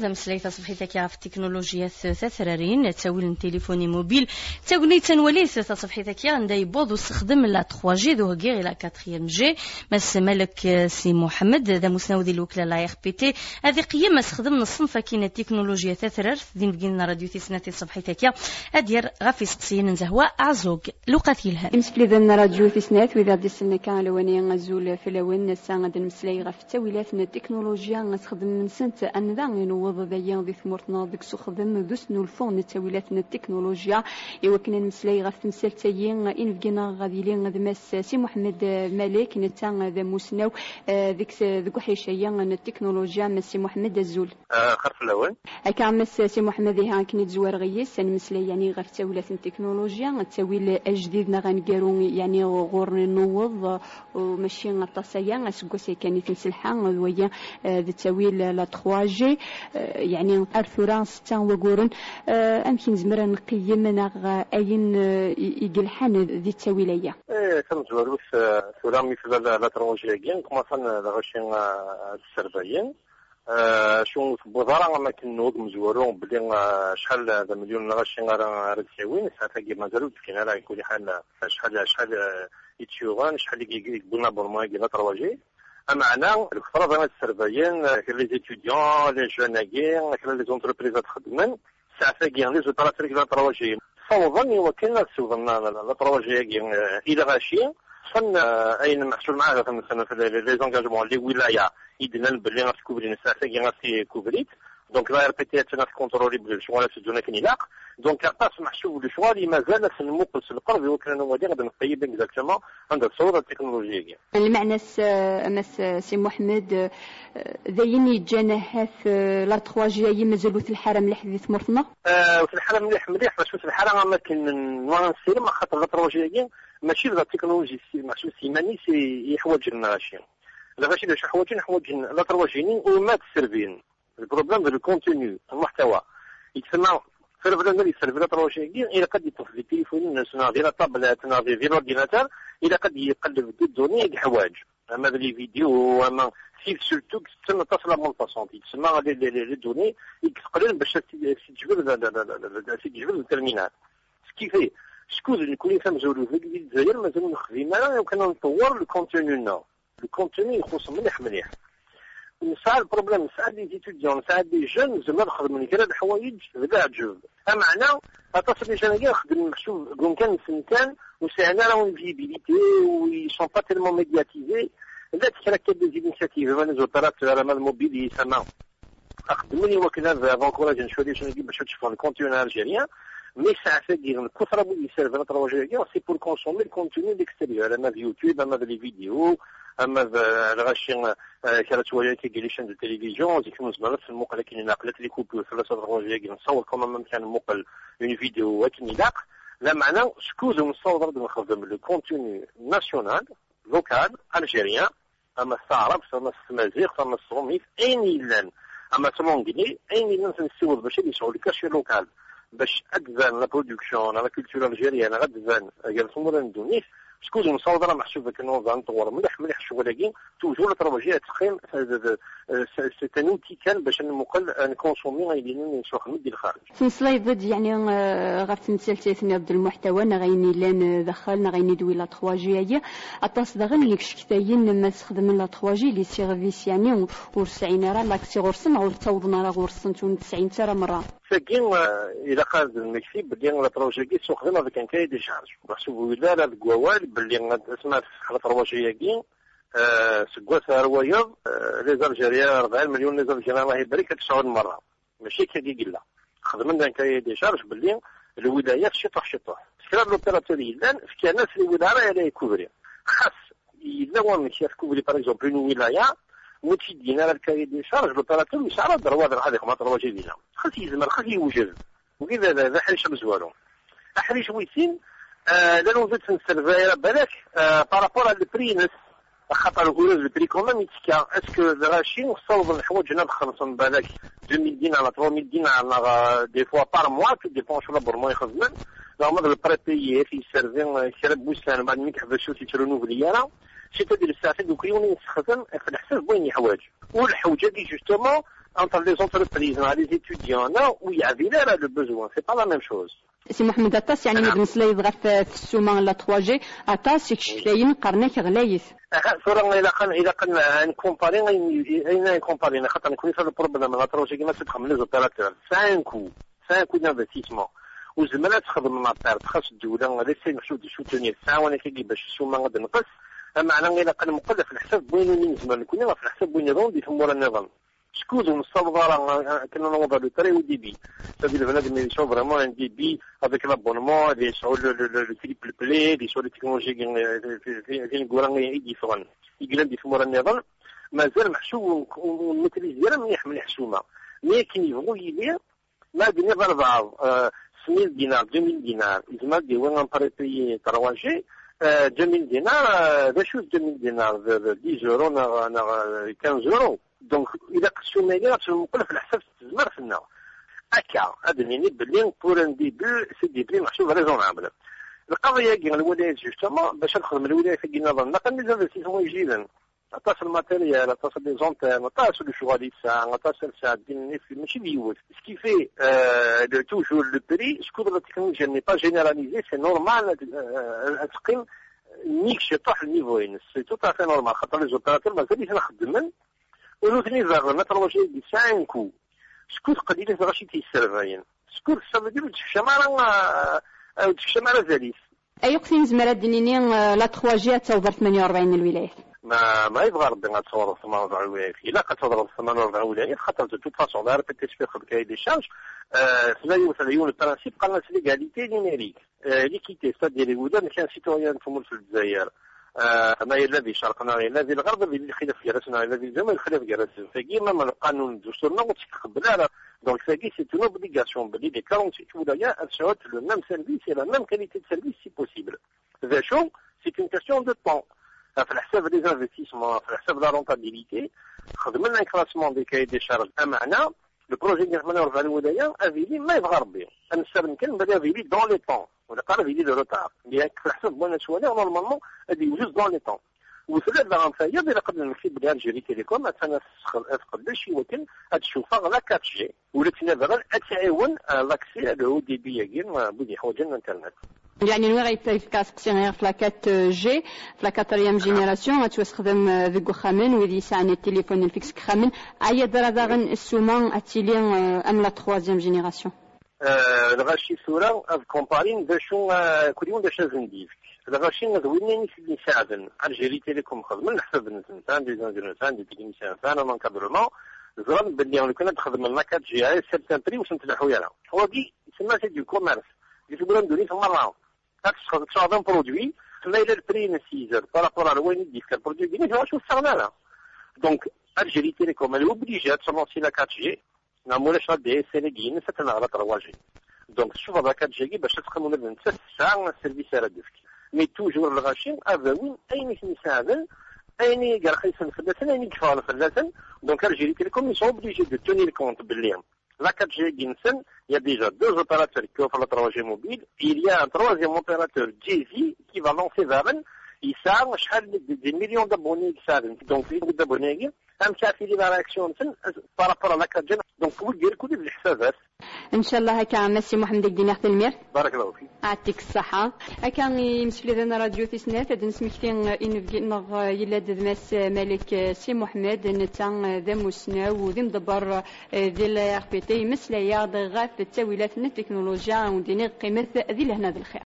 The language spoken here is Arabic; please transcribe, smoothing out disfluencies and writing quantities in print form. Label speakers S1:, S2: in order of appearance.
S1: مسليت صفحتك في التكنولوجيا ثلاثرين تاويل تليفوني موبيل تاولي تنوليس صفحتك عند يبوض واستخدم لا 3 جي دو غير الى 4 جي مس ملك سي محمد ذا مسنودي الوكاله لا ار بي تي هذه قيم استخدم الصنف كاين التكنولوجيا ثلاثرر دين بقينا راديو تسناتي صفحتك ادير غافي سقسين نزهوا عزوق لقاتيلها
S2: مسفلي ذن راديو تسنات واذا ديسنا كان لواني غزول في لون ساعه مسلي غف تاويلات التكنولوجيا نستخدم من سنه ان ذا نوض ذيان ذي ثمرتنا ديك سخدم دوسنو الفون التاويلات التكنولوجيا يوكن المسلي غف تمثالتين ان بقينا غادي لين غدماس سي محمد مالك نتا ذا مسنو ذيك حيشيه التكنولوجيا مسي محمد الزول
S3: خرف الاول
S2: كامس سي محمد ها كنت زوار غيس المسلي يعني غف تاويلات التكنولوجيا التاويل الجديد غنقارو يعني غور نوض وماشي التصايا اسكو كانت مسلحه وهي التاويل لا 3 جي يعني ارثورا 6 وقورن امكن زمرا نقيم نغ اين يقلحان ذي التاويليه
S3: كنت زوروس ثورا مثل لا 3 جي كما صن غاشين السربيين شو بوزارة ما كنوض مزورون بلي شحال هذا مليون غاشين راه تساوين ساعتها مازالو كاين راه يكون حال شحال يتشوغان شحال يقولنا بورما يقول 3 جي معنا الفترة ديال السربيين كاين لي ستوديون لي جوناكي كاين لي زونتربريز تخدمن ساعتها كاين لي زوبيراتور لا 3 جي صوبا وكاين سوضنا لا 3 جي الى غاشي صن اين محصول معاه مثلا في لي زونغاجمون لي ولايه يدنا بلي غتكوبري ساعتها كاين غاسي كوبريت دونك لا ار بي تي تنا كونترولي بالشغل سجونا كنيلاق دونك باس محسوب الشغل اللي مازال المقص القرب وكان هو غادي نقيب اكزاكتومون عند الصوره التكنولوجيه
S2: المعنى مس سي محمد ذاين يتجانا لا 3 جي مازالو في الحرم اللي حديث مرتنا
S3: في الحرم مليح باش في الحرم ما كاين نوانسير ما خاطر لا 3 جي ماشي لا تكنولوجي محسوب سيماني سي يحوج الناشين لا فاشي باش حوايج لا 3 جي وما تسربين البروبليم ديال الكونتوني المحتوى يتسمى في البلان اللي يسرب لا 3 جي الى قد يطفي التليفون الناس ناضي لا طابلات ناضي في الاورديناتور الى قد يقلب في الدوني حوايج اما لي فيديو اما سيف سورتو تسمى تصل مون باسونت تسمى لي دوني يقلل باش تجبر الترمينال سكيفي شكون نكون فهم زولو في الجزائر مازال نخدم يمكن نطور الكونتوني الكونتوني يخص مليح نساعد البروبليم نساعد لي ستوديون نساعد لي جون زعما نخدم لي كذا الحوايج بكاع جوج معنى اتصل لي جون نخدم نشوف كون كان سنتان وسعنا راهم فيزيبيليتي وي سون با تيلمون ميدياتيزي لا تكركب دي انيشيتيف انا زوبيراتور على الموبيل يسمى اخدم لي وكذا فونكوراج نشوف شنو باش تشوفوا الكونتوني الجيريان مي ساعات ديال الكثره اللي يسيرف لا 3 جي سي بور كونسومي الكونتوني ديكستيريور اما في يوتيوب اما في لي فيديو اما الغاشين كانت شويه كيجليشن دو التلفزيون ديك المزمره في المقله كاين ناقلت لي كوبيو 3 جي نصور كما كان مقل اون فيديو وكني لاق لا معنى سكوزو نصور نخدم لو كونتوني ناسيونال لوكال الجيريان اما العرب اما التمازيغ اما الصوميت اين يلان اما سمونغلي اين يلان نسول باش يشغل كاشي لوكال باش ادفان لا برودكسيون لا كولتور الجيريان غادفان قال صمور ندونيش سكوز مصادره محسوب كنوض نطور مليح الشغل كاين توجور تربجيه تقيم سي ان اوتي كان باش نمقل نكونسومي غايدين نشوف من الخارج
S2: في سلايد يعني غاف تمثالتي عبد المحتوى غايني لان دخلنا غايني دوي لا 3 جي اطاس دغن ليك شكتاين ما تخدم لا 3 جي لي سيرفيس يعني ورسعينا راه لاكسي غورسن او توضنا راه غورسن 90 ترى مره
S3: فكين الى قاد المكتب بلي لا 3 جي سوخدم هذا كان كاين دي شارج محسوب لا الكوال بلي اسمها على 3 جي سكواسها روايض لي زالجيريان 40 مليون لي زالجيريان راهي بريك 9 مره ماشي كي قلنا خدمنا كاي دي شارج بلي الولايات شطح سكراب لوبيراتور يلان في ناس الولايه لا يكوبري خاص الا وان كيف كوبري باغ اكزومبل اون ولايه وتيدينا على الكاي دي شارج لوبيراتور يسعر الدروات هذه ما 3 جي دينا خاص يزمر خاص يوجد وكذا ذا حريش مزوالو حريش ويسين لا نوجد في السيرفاير بالك بارابور على البرينس خاطر الغروز البري كومون يتكا اسكو الغاشين وصوب الحوايج هنا بخلصهم بالك 2000 دينار 3000 دينار دي فوا بار موا كي ديبون شو لابور مو يخدمن لا مود البري بيي في سيرفين كرب بوسان بعد ما كيحبسوا تيترونوفليانا سيتادير الساعات دوك يوم يستخدم في الحساب وين يحوايج والحوجه دي جوستومون entre les entreprises et les étudiants, là où il y avait là le besoin. C'est pas la même chose.
S2: سي محمد أطاس يعني مد مسلا يضغط في السومة لا 3G أطاس يكشفين قرنك غلايث.
S3: صورة إذا كان نكومباري أين نكومباري خاطر نكون في البروبليم لا 3G ما تدخل من لي زوبيراتور 5 كو دانفستيسمون وزملات تخدم مع الطير خاص الدولة ليسي نشوف سوتونير الساعة وانا كي باش السومة غادي نقص معنى إذا كان مقلة في الحساب وين زمان كنا في الحساب وين روندي في مورا النظام شكوز مستوضرة كنا نوضع لو تري وديبي c'est-à-dire بنادم يشوف فريمون ان ديبي افيك لابونمون اللي يشعل لو تريبل بلاي اللي يشعل التكنولوجيا في الكوران يديفرن يقلن دي في مورا النظام مازال محسوب والماتريز ديالها مليح حسومة لكن يبغوا يدير ما بين بعض 1000 دينار 2000 دينار إذا دي وين نباريبي 3G 2000 دينار ذا شو 2000 دينار 10 يورو نا 15 يورو دونك إذا قسوا ماليا تنقول في الحساب تزمر في النار هكا هذا يعني بلي بور ان ديبي سي دي بري محسوب ريزونابل القضية كاع الولايات جوستومون باش نخدم الولايات في نظام نقل لي زانفستيسمون يجيبن أطاس الماتيريال أطاس لي زونتين أطاس لو شغل الساعة أطاس الساعة ماشي بيوت سكي في توجور لو بري شكون لا تكنولوجيا ني با جينيراليزي سي نورمال تقيم نيكش يطيح النيفوين سي تو افي نورمال خاطر لي زوبيراتور مازال نخدمن ونوثني فاغ لا 3G دي 5 شكون قليل فغاشي تيسيرفاين شكون الصافي ديالو تفشى مع زاليس
S2: أي قسم زمرات دينيني لا 3G توفر 48 الولايات
S3: ما يبغى ربي غتصور 48 ولايات الا كتصور 48 ولايات خاطر دو توت فاسون لا ريبيتي في الكاي دي شارج سلايو ثلايون البرانسيب قالنا ليغاليتي نيميريك ليكيتي ستادير الودان كان سيتويان في الجزائر ما الذي شرقنا الذي الغرب الذي خلاف جرسنا الذي الزمن خلاف جرسنا فكيما من القانون الدستورنا وتقبل دونك فكي سي اون اوبليغاسيون بلي دي 48 ولايات اشهد لو ميم سيرفيس et la même qualité de service si possible. ذا شو سي اون كاستيون دو طون في الحساب دي انفستيسمون في الحساب لا رونتابيليتي خدمنا ان كلاسمون دي كاي دي شارج امعنا لو بروجي اللي خدمنا في الولايه افيلي ما يبغى ربي نسال يمكن بدا افيلي دون لي طون ولا قال افيلي دو روتار اللي في الحساب بغينا شويه نورمالمون هذه جوست دون لي طون وثلاث لا فهي اذا قدرنا نكتب بها الجيري تيليكوم انا تقدر شي ولكن تشوفها لا 4G ولا تنبغى تعاون لاكسي على او دي بي كاين بدي حوايج الانترنت
S2: يعني نوع يتفكاس قصير في لا 4G في لا 4 جينيراسيون تستخدم ذو خامن ويدي يسعني التليفون الفيكس خامن اي درجه السومان اتيلي ام لا 3 جينيراسيون
S3: الغاشي صوره كومبارين باشو كليون باش نديف الغاشي نذويني نساعدن الجيري تيليكوم خدمنا نحسب الانسان دي زانجيرسان دي تكنيسيان فانا لونكادرمون زران بلي كنا نخدم لنا 4G اي سيرتان بري واش نتلحوا يانا هو دي يسمى سي دو كوميرس اللي تقول ندير في مره تشاهد ان برودوي ما الى البري نسيزر بارابور على وين يديك البرودوي ديالك واش استغنانا دونك الجيري تيليكوم اللي اوبليجات تسونسي لا 4G نعملوش دي سينيغين ستنا على 3G دونك شوف هذا 4G باش تقيموا من 3 ساعات السيرفيس على ديفك مي توجور الغاشين افاوين اين يساعدن اين قال خيسن فلاتن اين كفال فلاتن دونك الجيري تيليكوم يسون اوبليجي دو تونير كونت باللي la 4G Ginsen, il y a déjà 2 opérateurs qui offrent la 3G mobile. Il y a un troisième opérateur, Jay-Z, qui va lancer Varen. Il s'arme des millions d'abonnés qui s'arment. Donc, les d'abonnés, هم كافيين على رياكسيون بارابور على 4G. دونك كل ديال كل الحسابات
S2: ان شاء الله هكا ميرسي محمد الدينار تلمير
S3: بارك الله فيك
S2: يعطيك الصحة هكا يمسفلي ذنا راديو تسنات هاد نسمكتين نغ يلاد دماس مالك سي محمد نتا ذا مسناو وذي مدبر ديال ار بي تي مسلايا غاف التاويلات التكنولوجيا وديني قيمة ذي لهنا ذا الخير